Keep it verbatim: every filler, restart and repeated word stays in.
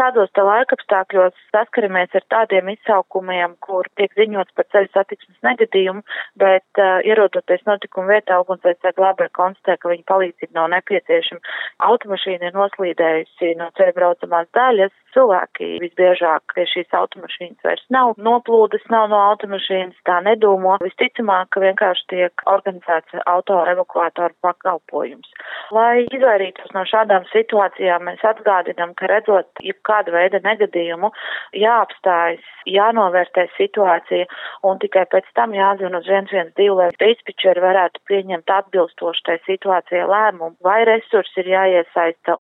šādos te laikapstākļos saskaramies ar tādiem izsaukumiem, kur tiek ziņots par ceļu satiksmes negadījumu, bet uh, ierodoties notikuma vietā, ugunsdzēsēji glābēji konstatē, ka viņa palīdzība nav nepieciešama. Automašīna ir noslīdējusi no ceļa braucamās daļas, cilvēki visbiežāk pie šīs automašīnas vairs nav, noplūdes nav no automašīnas, tā nedūmo. Visticamāk, ka vienkārši tiek organizēts auto evakuātoru pakalpojums. Lai izvairītos no šādām situācijām, mēs atgādinām, ka redzot jebkāda veida negadījumu, jāapstājas, jānovērtē situācija un tikai pēc tam jāzvan uz viens viens divi, lai dispečeri varētu pieņemt atbilstoši tai situācijai lēmumu, vai resursi ir jāiesaista